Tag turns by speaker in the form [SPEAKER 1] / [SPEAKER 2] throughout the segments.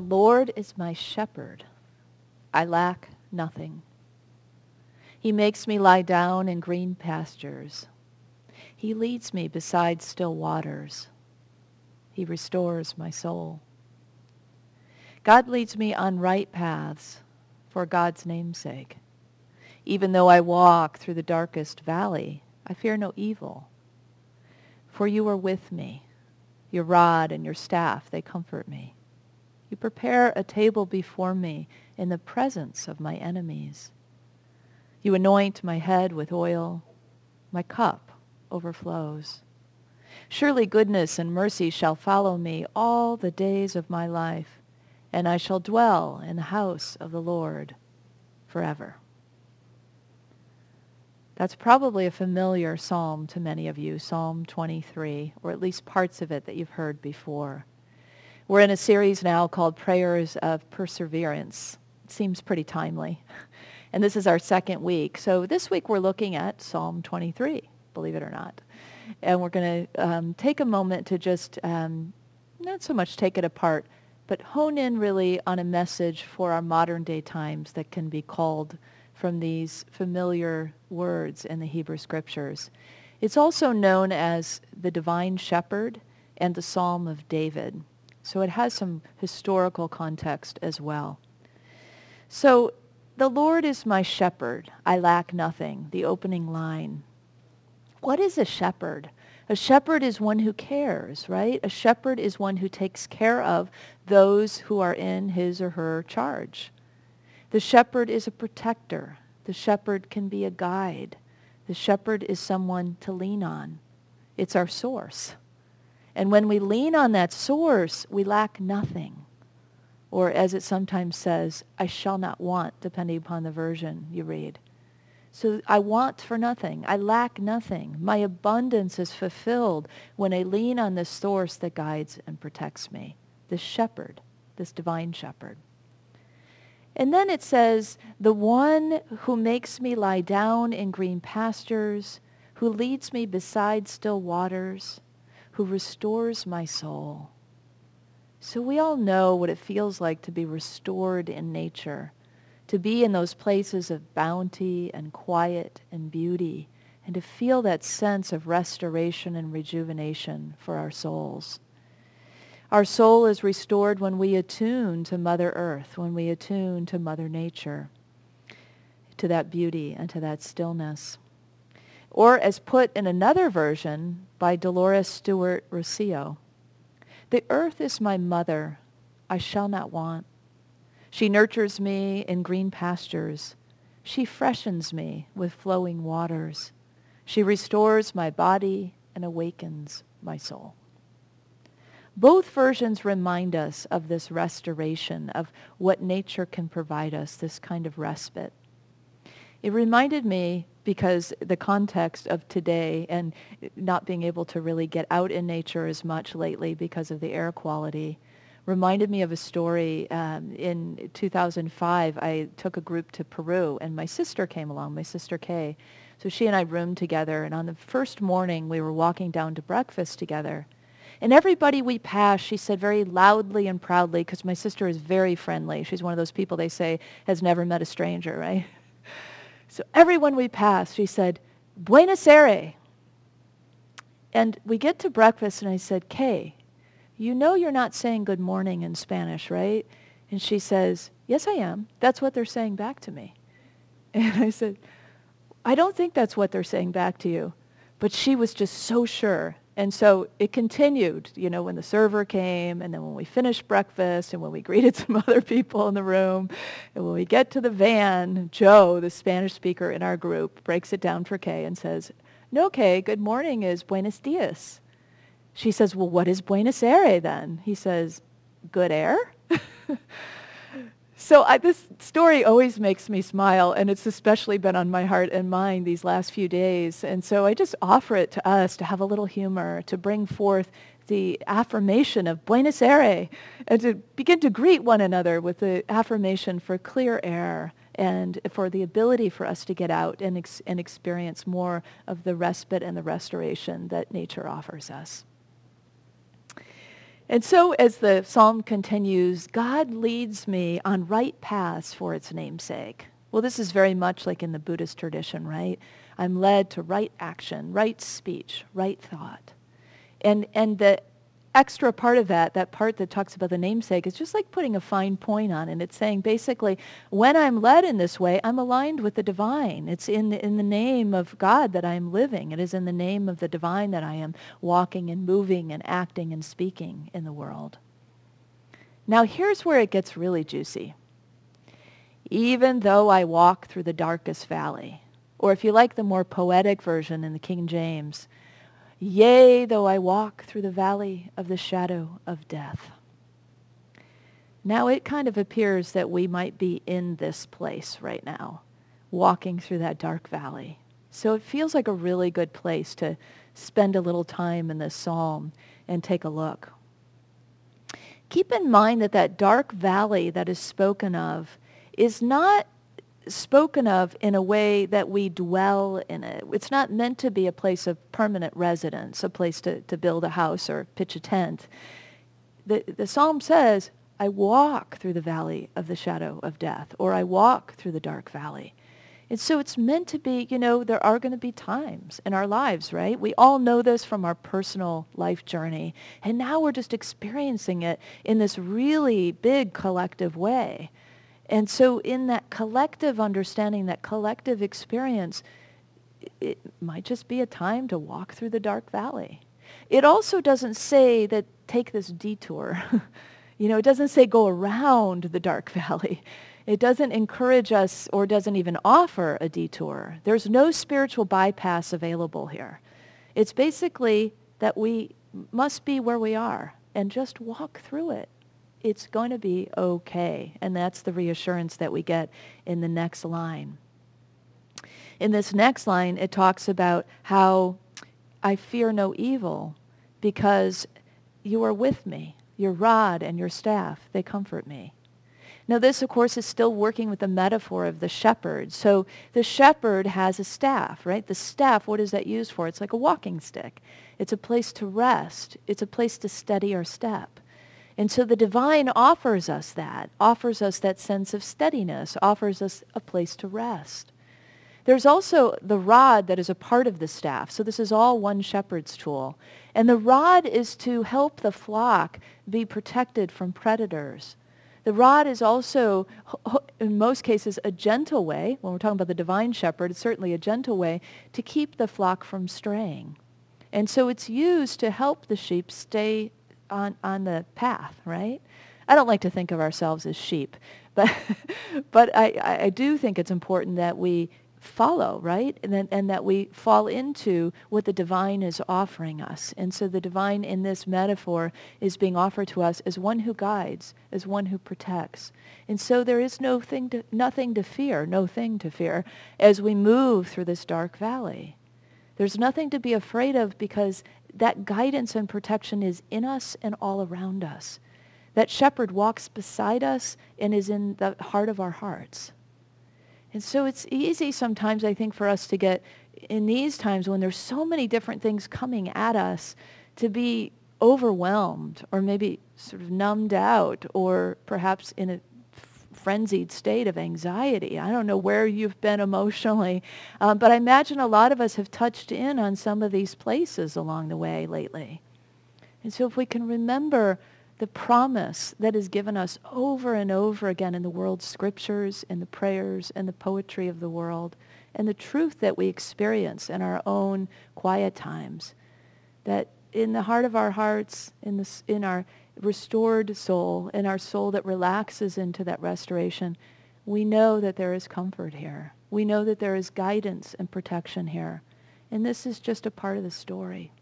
[SPEAKER 1] Lord is my shepherd. I lack nothing. He makes me lie down in green pastures. He leads me beside still waters. He restores my soul. God leads me on right paths for God's name's sake. Even though I walk through the darkest valley, I fear no evil. For you are with me. Your rod and your staff, they comfort me. You prepare a table before me in the presence of my enemies. You anoint my head with oil. My cup overflows. Surely goodness and mercy shall follow me all the days of my life, and I shall dwell in the house of the Lord forever. That's probably a familiar psalm to many of you, Psalm 23, or at least parts of it that you've heard before. We're in a series now called Prayers of Perseverance. It seems pretty timely. And this is our second week. So this week we're looking at Psalm 23, believe it or not. And we're going to take a moment to just, not so much take it apart, but hone in really on a message for our modern day times that can be called from these familiar words in the Hebrew Scriptures. It's also known as the Divine Shepherd and the Psalm of David. So it has some historical context as well. So the Lord is my shepherd, I lack nothing, the opening line. What is a shepherd? A shepherd is one who cares, right? A shepherd is one who takes care of those who are in his or her charge. The shepherd is a protector. The shepherd can be a guide. The shepherd is someone to lean on. It's our source. And when we lean on that source, we lack nothing. Or as it sometimes says, I shall not want, depending upon the version you read. So I want for nothing. I lack nothing. My abundance is fulfilled when I lean on this source that guides and protects me. This shepherd, this divine shepherd. And then it says, the one who makes me lie down in green pastures, who leads me beside still waters, who restores my soul. So we all know what it feels like to be restored in nature, to be in those places of bounty and quiet and beauty, and to feel that sense of restoration and rejuvenation for our souls. Our soul is restored when we attune to Mother Earth, when we attune to Mother Nature, to that beauty and to that stillness. Or as put in another version by Dolores Stewart Rossio, the earth is my mother, I shall not want. She nurtures me in green pastures. She freshens me with flowing waters. She restores my body and awakens my soul. Both versions remind us of this restoration, of what nature can provide us, this kind of respite. It reminded me, because the context of today and not being able to really get out in nature as much lately because of the air quality, reminded me of a story. In 2005, I took a group to Peru, and my sister came along, my sister Kay. So she and I roomed together, and on the first morning, we were walking down to breakfast together. And everybody we passed, she said very loudly and proudly, because my sister is very friendly. She's one of those people they say has never met a stranger, right? So everyone we passed, she said, Buenos Aires. And we get to breakfast, and I said, Kay, you know you're not saying good morning in Spanish, right? And she says, yes, I am. That's what they're saying back to me. And I said, I don't think that's what they're saying back to you. But she was just so sure. And so it continued, when the server came, and then when we finished breakfast, and when we greeted some other people in the room, and when we get to the van, Joe, the Spanish speaker in our group, breaks it down for Kay and says, no, Kay, good morning is buenos dias. She says, well, what is Buenos Aires then? He says, good air? So this story always makes me smile, and it's especially been on my heart and mind these last few days. And so I just offer it to us to have a little humor, to bring forth the affirmation of Buenos Aires, and to begin to greet one another with the affirmation for clear air and for the ability for us to get out and experience more of the respite and the restoration that nature offers us. And so as the psalm continues, God leads me on right paths for its namesake. Well, this is very much like in the Buddhist tradition, right? I'm led to right action, right speech, right thought. And the extra part of that, that part that talks about the namesake, is just like putting a fine point on it. It's saying basically, when I'm led in this way, I'm aligned with the divine. It's in the name of God that I am living. It is in the name of the divine that I am walking and moving and acting and speaking in the world. Now here's where it gets really juicy. Even though I walk through the darkest valley, or if you like the more poetic version in the King James, yea, though I walk through the valley of the shadow of death. Now it kind of appears that we might be in this place right now, walking through that dark valley. So it feels like a really good place to spend a little time in this psalm and take a look. Keep in mind that that dark valley that is spoken of is not spoken of in a way that we dwell in it. It's not meant to be a place of permanent residence, a place to build a house or pitch a tent. The psalm says, I walk through the valley of the shadow of death, or I walk through the dark valley. And so it's meant to be, there are going to be times in our lives, right? We all know this from our personal life journey. And now we're just experiencing it in this really big collective way. And so in that collective understanding, that collective experience, it might just be a time to walk through the dark valley. It also doesn't say that take this detour. It doesn't say go around the dark valley. It doesn't encourage us or doesn't even offer a detour. There's no spiritual bypass available here. It's basically that we must be where we are and just walk through it. It's going to be okay. And that's the reassurance that we get in the next line. In this next line, it talks about how I fear no evil because you are with me. Your rod and your staff, they comfort me. Now this, of course, is still working with the metaphor of the shepherd. So the shepherd has a staff, right? The staff, what is that used for? It's like a walking stick. It's a place to rest. It's a place to steady our step. And so the divine offers us that sense of steadiness, offers us a place to rest. There's also the rod that is a part of the staff. So this is all one shepherd's tool. And the rod is to help the flock be protected from predators. The rod is also, in most cases, a gentle way. When we're talking about the divine shepherd, it's certainly a gentle way to keep the flock from straying. And so it's used to help the sheep stay on the path, right? I don't like to think of ourselves as sheep, but I do think it's important that we follow, right? And that we fall into what the divine is offering us. And so the divine in this metaphor is being offered to us as one who guides, as one who protects. And so there is nothing to fear as we move through this dark valley. There's nothing to be afraid of because that guidance and protection is in us and all around us. That shepherd walks beside us and is in the heart of our hearts. And so it's easy sometimes, I think, for us to get, in these times when there's so many different things coming at us, to be overwhelmed or maybe sort of numbed out or perhaps in a frenzied state of anxiety. I don't know where you've been emotionally, but I imagine a lot of us have touched in on some of these places along the way lately. And so if we can remember the promise that is given us over and over again in the world's scriptures, in the prayers, and the poetry of the world, and the truth that we experience in our own quiet times, that in the heart of our hearts, in our restored soul, in our soul that relaxes into that restoration, we know that there is comfort here. We know that there is guidance and protection here. And this is just a part of the story.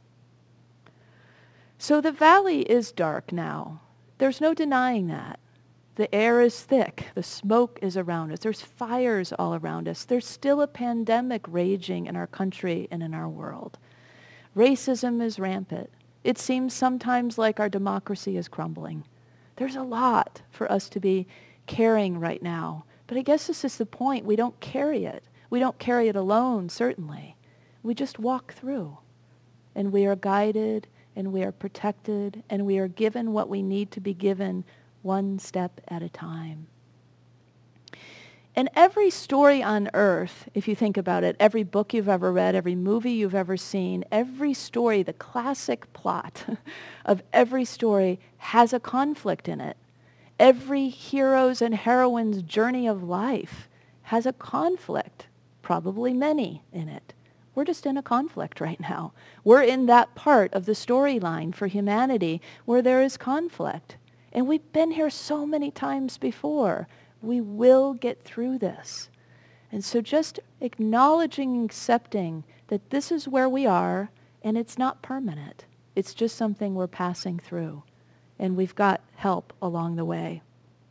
[SPEAKER 1] So the valley is dark now. There's no denying that. The air is thick. The smoke is around us. There's fires all around us. There's still a pandemic raging in our country and in our world. Racism is rampant. It seems sometimes like our democracy is crumbling. There's a lot for us to be carrying right now. But I guess this is the point. We don't carry it. We don't carry it alone, certainly. We just walk through. And we are guided and we are protected, and we are given what we need to be given one step at a time. And every story on earth, if you think about it, every book you've ever read, every movie you've ever seen, every story, the classic plot of every story has a conflict in it. Every hero's and heroine's journey of life has a conflict, probably many in it. We're just in a conflict right now. We're in that part of the storyline for humanity where there is conflict. And we've been here so many times before. We will get through this. And so just acknowledging and accepting that this is where we are, and it's not permanent. It's just something we're passing through. And we've got help along the way.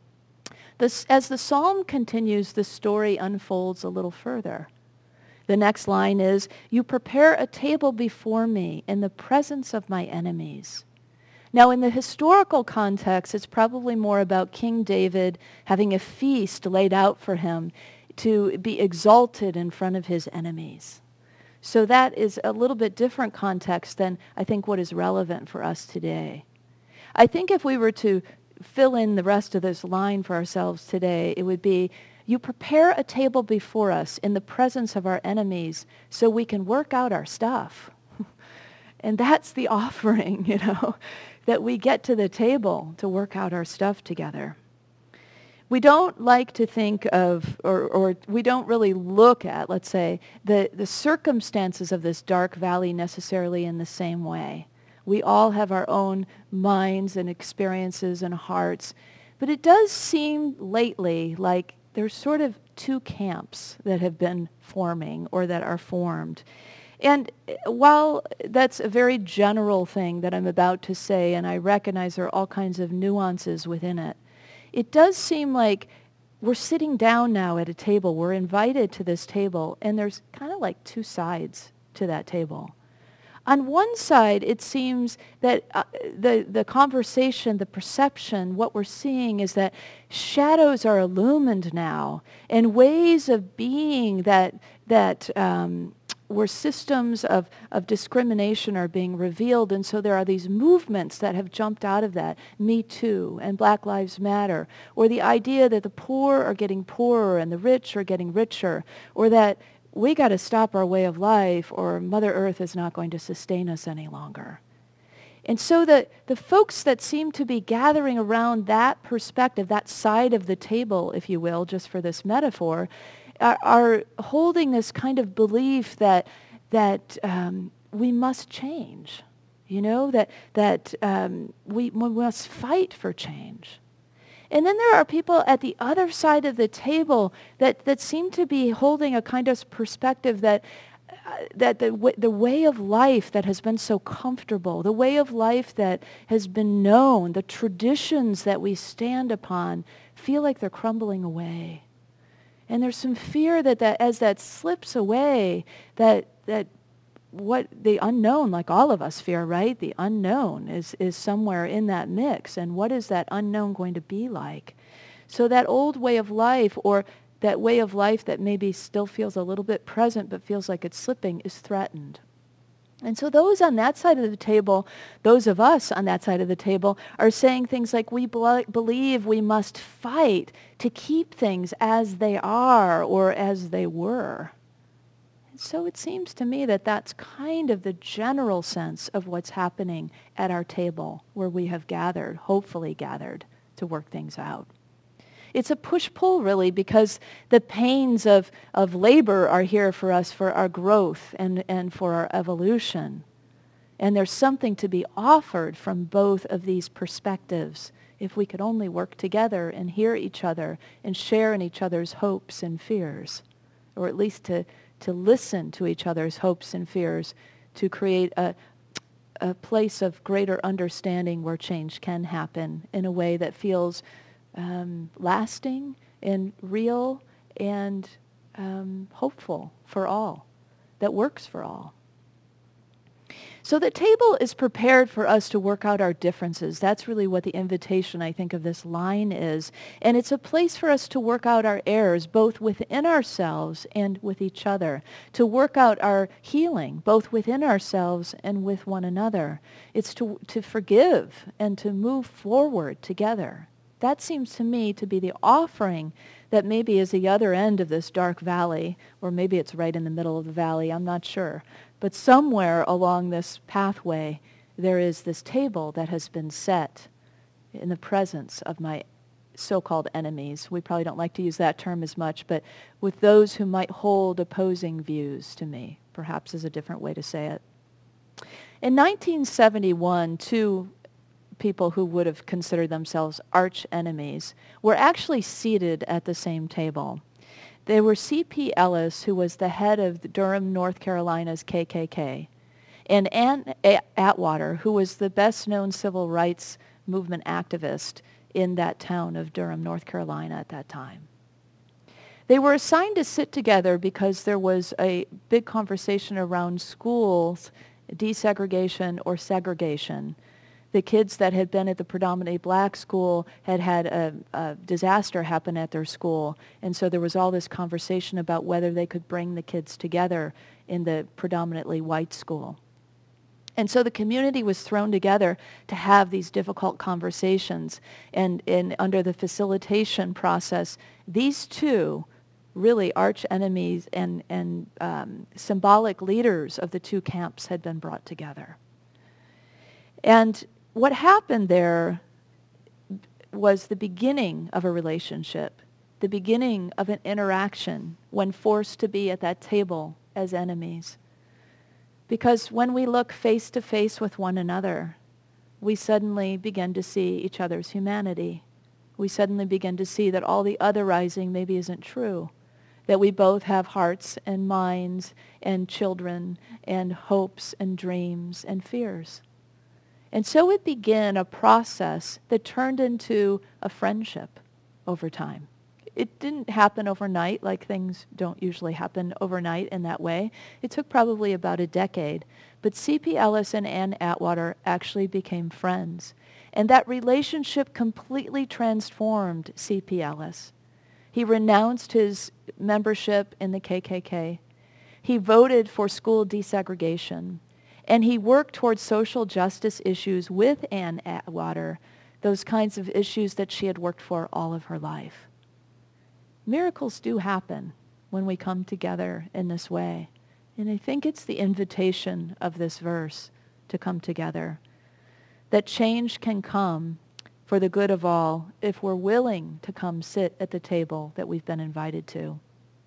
[SPEAKER 1] As the psalm continues, the story unfolds a little further. The next line is, "You prepare a table before me in the presence of my enemies." Now, in the historical context, it's probably more about King David having a feast laid out for him to be exalted in front of his enemies. So that is a little bit different context than I think what is relevant for us today. I think if we were to fill in the rest of this line for ourselves today, it would be, "You prepare a table before us in the presence of our enemies so we can work out our stuff." And that's the offering, that we get to the table to work out our stuff together. We don't like to think of, or we don't really look at, let's say, the circumstances of this dark valley necessarily in the same way. We all have our own minds and experiences and hearts. But it does seem lately like there's sort of two camps that have been forming or that are formed. And while that's a very general thing that I'm about to say, and I recognize there are all kinds of nuances within it, it does seem like we're sitting down now at a table. We're invited to this table, and there's kind of like two sides to that table. On one side, it seems that the conversation, the perception, what we're seeing is that shadows are illumined now, and ways of being that where systems of discrimination are being revealed. And so there are these movements that have jumped out of that, Me Too and Black Lives Matter, or the idea that the poor are getting poorer and the rich are getting richer, or that we got to stop our way of life or Mother Earth is not going to sustain us any longer. And so the folks that seem to be gathering around that perspective, that side of the table, if you will, just for this metaphor, are holding this kind of belief that we must change, that we must fight for change. And then there are people at the other side of the table that seem to be holding a kind of perspective that the way of life that has been so comfortable, the way of life that has been known, the traditions that we stand upon feel like they're crumbling away. And there's some fear that as that slips away, that what the unknown, like all of us fear, right? The unknown is somewhere in that mix. And what is that unknown going to be like? So that old way of life, or that way of life that maybe still feels a little bit present but feels like it's slipping, is threatened. And so those on that side of the table, those of us on that side of the table, are saying things like, we believe we must fight to keep things as they are or as they were. And so it seems to me that that's kind of the general sense of what's happening at our table where we have gathered, hopefully gathered, to work things out. It's a push-pull, really, because the pains of labor are here for us for our growth and for our evolution. And there's something to be offered from both of these perspectives if we could only work together and hear each other and share in each other's hopes and fears, or at least to listen to each other's hopes and fears to create a place of greater understanding where change can happen in a way that feels lasting and real and hopeful for all, that works for all. So the table is prepared for us to work out our differences. That's really what the invitation, I think, of this line is. And it's a place for us to work out our errors, both within ourselves and with each other, to work out our healing, both within ourselves and with one another. It's to forgive and to move forward together. That seems to me to be the offering that maybe is the other end of this dark valley, or maybe it's right in the middle of the valley, I'm not sure. But somewhere along this pathway, there is this table that has been set in the presence of my so-called enemies. We probably don't like to use that term as much, but with those who might hold opposing views to me, perhaps is a different way to say it. In 1971, two people who would have considered themselves arch enemies were actually seated at the same table. They were C.P. Ellis, who was the head of Durham, North Carolina's KKK, and Ann Atwater, who was the best-known civil rights movement activist in that town of Durham, North Carolina at that time. They were assigned to sit together because there was a big conversation around schools, desegregation or segregation. The kids that had been at the predominantly black school had had a disaster happen at their school. And so there was all this conversation about whether they could bring the kids together in the predominantly white school. And so the community was thrown together to have these difficult conversations. And under the facilitation process, these two really arch enemies and symbolic leaders of the two camps had been brought together. And what happened there was the beginning of a relationship, the beginning of an interaction when forced to be at that table as enemies. Because when we look face to face with one another, we suddenly begin to see each other's humanity. We suddenly begin to see that all the otherizing maybe isn't true, that we both have hearts and minds and children and hopes and dreams and fears. And so it began a process that turned into a friendship over time. It didn't happen overnight, like things don't usually happen overnight in that way. It took probably about a decade. But C.P. Ellis and Ann Atwater actually became friends. And that relationship completely transformed C.P. Ellis. He renounced his membership in the KKK. He voted for school desegregation. And he worked towards social justice issues with Ann Atwater, those kinds of issues that she had worked for all of her life. Miracles do happen when we come together in this way. And I think it's the invitation of this verse to come together, that change can come for the good of all if we're willing to come sit at the table that we've been invited to.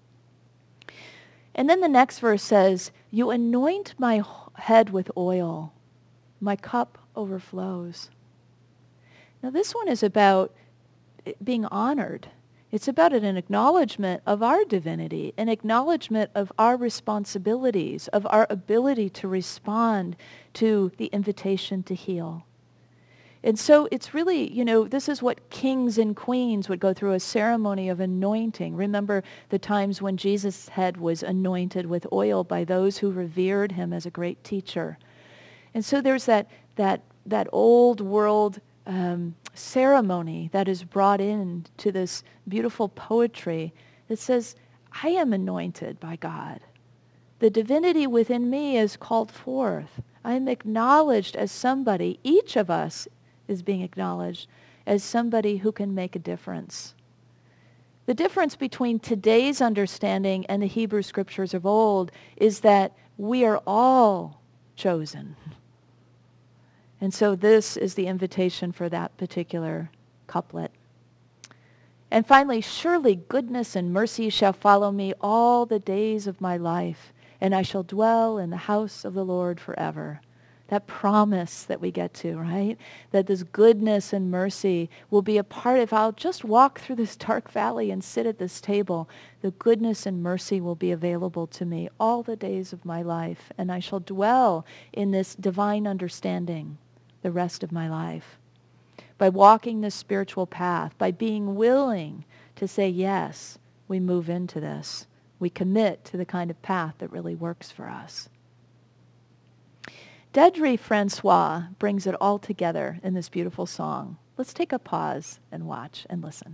[SPEAKER 1] And then the next verse says, "You anoint my head with oil. My cup overflows." Now this one is about being honored. It's about an acknowledgement of our divinity, an acknowledgement of our responsibilities, of our ability to respond to the invitation to heal. And so it's really, this is what kings and queens would go through, a ceremony of anointing. Remember the times when Jesus' head was anointed with oil by those who revered him as a great teacher. And so there's that old world ceremony that is brought in to this beautiful poetry that says, I am anointed by God. The divinity within me is called forth. I am acknowledged as somebody, each of us is being acknowledged as somebody who can make a difference. The difference between today's understanding and the Hebrew scriptures of old is that we are all chosen. And so this is the invitation for that particular couplet. And finally, surely goodness and mercy shall follow me all the days of my life, and I shall dwell in the house of the Lord forever. That promise that we get to, right? That this goodness and mercy will be a part of, I'll just walk through this dark valley and sit at this table. The goodness and mercy will be available to me all the days of my life, and I shall dwell in this divine understanding the rest of my life. By walking this spiritual path, by being willing to say yes, we move into this. We commit to the kind of path that really works for us. Dedri Francois brings it all together in this beautiful song. Let's take a pause and watch and listen.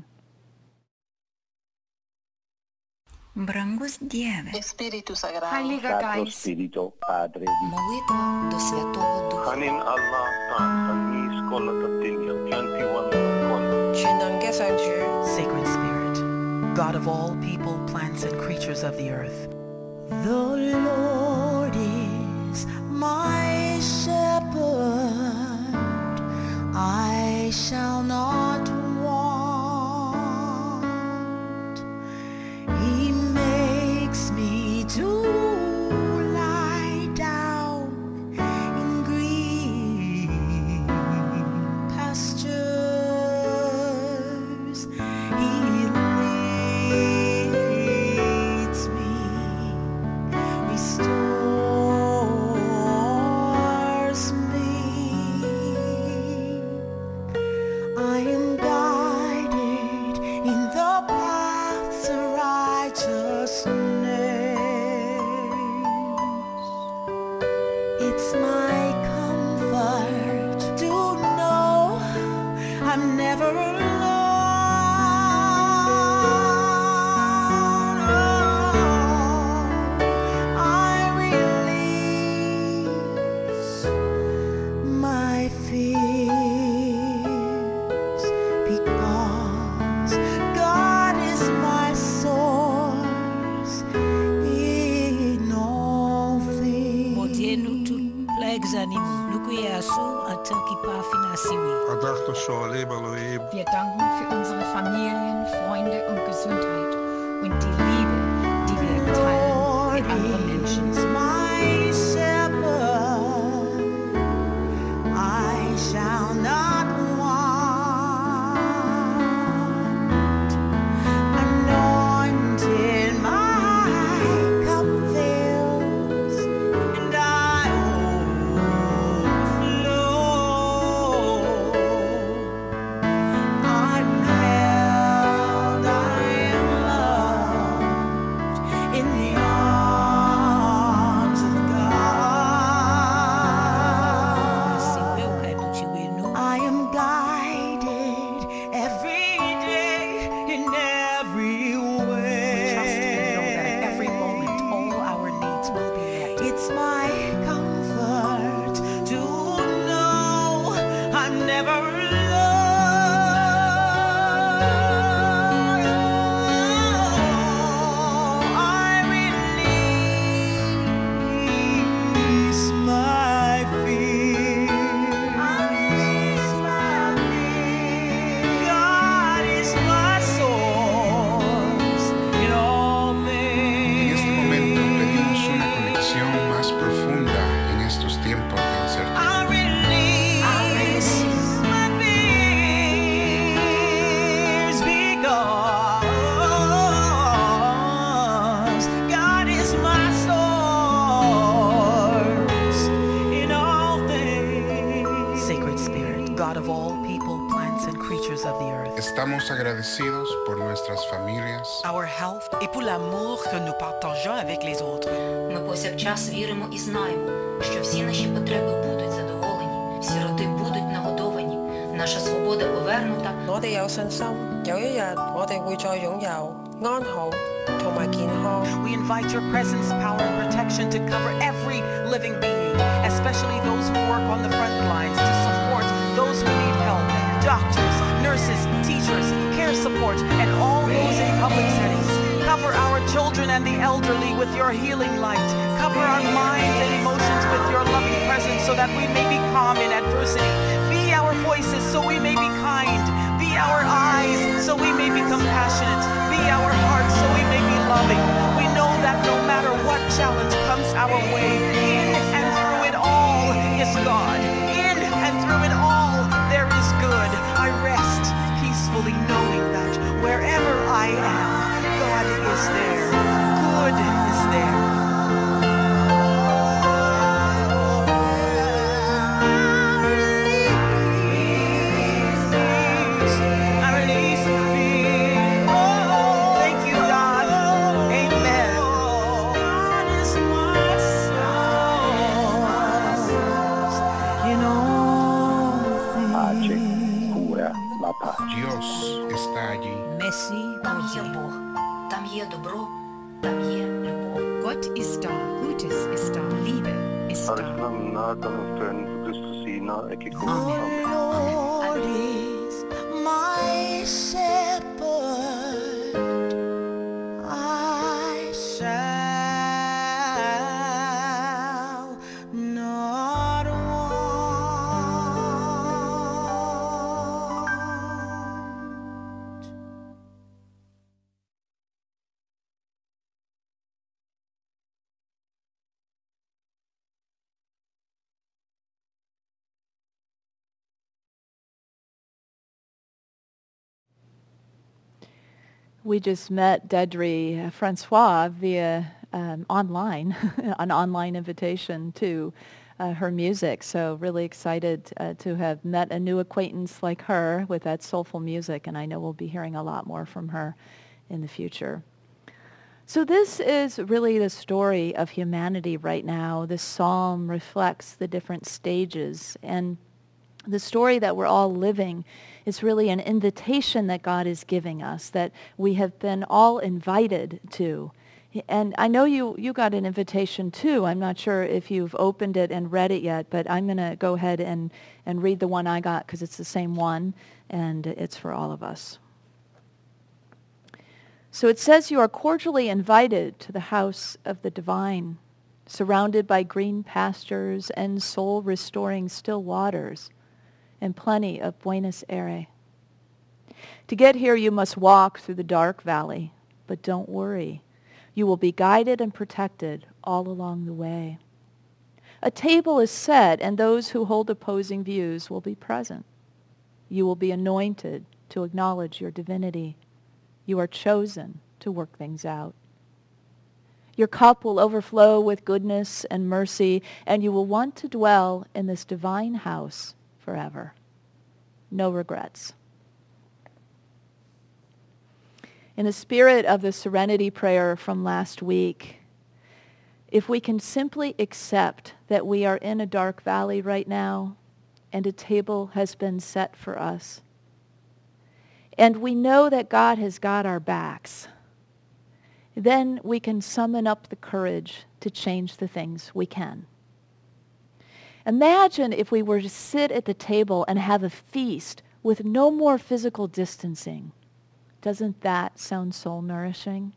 [SPEAKER 2] Brangus Dieve,
[SPEAKER 3] Heiliger Geist,
[SPEAKER 2] молитва до Святого Духа,
[SPEAKER 4] Sacred Spirit, God of all people, plants, and creatures of the earth. The Lord is my shepherd, I shall not want. He makes me to lie down in green pastures. He leads me, restores me. I am guided in the paths of righteousness. It's my comfort to know I'm never alone. I release my fears because God is my source in all things.
[SPEAKER 2] מודיענו להגזנימו, נוקויה אסור, אתם כיפה פינסיבי.
[SPEAKER 3] wir danken für unsere Familien, Freunde und Gesundheit und die Liebe, die wir teilen mit anderen Menschen.
[SPEAKER 4] Is my shepherd, I shall not want. Anointed my cup fills, and I overflow. I'm held, I am loved in the arms of God.
[SPEAKER 2] Siweuka educhiwenu,
[SPEAKER 4] I am guided every day in every way.
[SPEAKER 5] Trust and know that at every moment all our needs will be met.
[SPEAKER 4] It's my comfort to know I'm never alone. I release my fears. God is my source in all
[SPEAKER 6] En
[SPEAKER 4] things.
[SPEAKER 6] este momento pedimos una conexión más profunda en estos tiempos de incertidumbre.
[SPEAKER 4] I release my fears because God is my source in all things.
[SPEAKER 5] Sacred Spirit, God of all people, plants, and creatures of the earth.
[SPEAKER 6] Estamos agradecidos por nuestras familias,
[SPEAKER 5] Our health et pour l'amour que nous partageons avec les autres.
[SPEAKER 7] Ми повсякчас віримо і знаємо, що всі наші потреби будуть задоволені, сироти будуть нагодовані, наша свобода повернута,
[SPEAKER 8] 我哋有信心，有一日我哋會再擁有安好同埋健康。
[SPEAKER 5] We invite your presence, power, and protection to cover every living being, especially those who work on the front lines to support those who need help. Doctors, nurses, teachers, care support, and all those in public settings. Cover our children and the elderly with your healing light. Cover our minds and emotions with your loving presence so that we may be calm in adversity. Be our voices so we may be kind. Be our eyes so we may be compassionate. Be our hearts so we may be loving. We know that no matter what challenge comes our way, in and through it all is God. In and through it all there is good. I rest peacefully knowing that wherever I am, God is there. Good is there. I release the fear. Oh, thank you, God.
[SPEAKER 7] добро, там є любов.
[SPEAKER 3] Gott ist da, Gutes ist da, Liebe ist da.
[SPEAKER 4] The Lord is my shepherd. I shall not want.
[SPEAKER 1] We just met Dedri Francois via online, an online invitation to her music. So really excited to have met a new acquaintance like her with that soulful music, and I know we'll be hearing a lot more from her in the future. So this is really the story of humanity right now. This psalm reflects the different stages, and the story that we're all living is really an invitation that God is giving us, that we have been all invited to. And I know you got an invitation too. I'm not sure if you've opened it and read it yet, but I'm going to go ahead and read the one I got because it's the same one, and it's for all of us. So it says, "You are cordially invited to the house of the divine, surrounded by green pastures and soul-restoring still waters, and plenty of Buenos Aires. To get here, you must walk through the dark valley, but don't worry. You will be guided and protected all along the way. A table is set, and those who hold opposing views will be present. You will be anointed to acknowledge your divinity. You are chosen to work things out. Your cup will overflow with goodness and mercy, and you will want to dwell in this divine house forever. No regrets." In the spirit of the serenity prayer from last week, if we can simply accept that we are in a dark valley right now and a table has been set for us, and we know that God has got our backs, then we can summon up the courage to change the things we can. Imagine if we were to sit at the table and have a feast with no more physical distancing. Doesn't that sound soul-nourishing?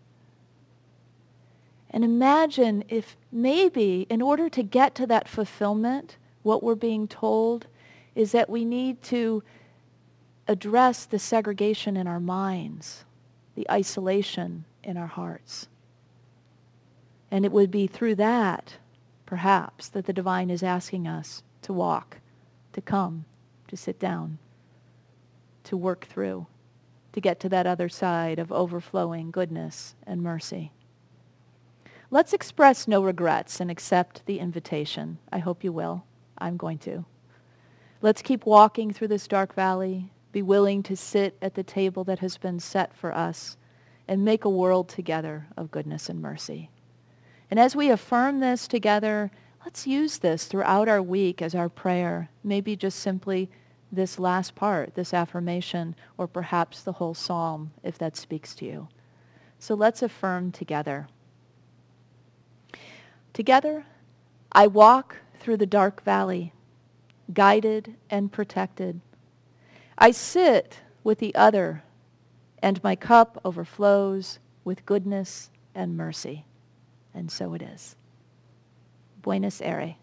[SPEAKER 1] And imagine if maybe in order to get to that fulfillment, what we're being told is that we need to address the segregation in our minds, the isolation in our hearts. And it would be through that, perhaps, that the divine is asking us to walk, to come, to sit down, to work through, to get to that other side of overflowing goodness and mercy. Let's express no regrets and accept the invitation. I hope you will. I'm going to. Let's keep walking through this dark valley, be willing to sit at the table that has been set for us, and make a world together of goodness and mercy. And as we affirm this together, let's use this throughout our week as our prayer, maybe just simply this last part, this affirmation, or perhaps the whole psalm, if that speaks to you. So let's affirm together. Together, I walk through the dark valley, guided and protected. I sit with the other, and my cup overflows with goodness and mercy. And so it is. Buenos Aires.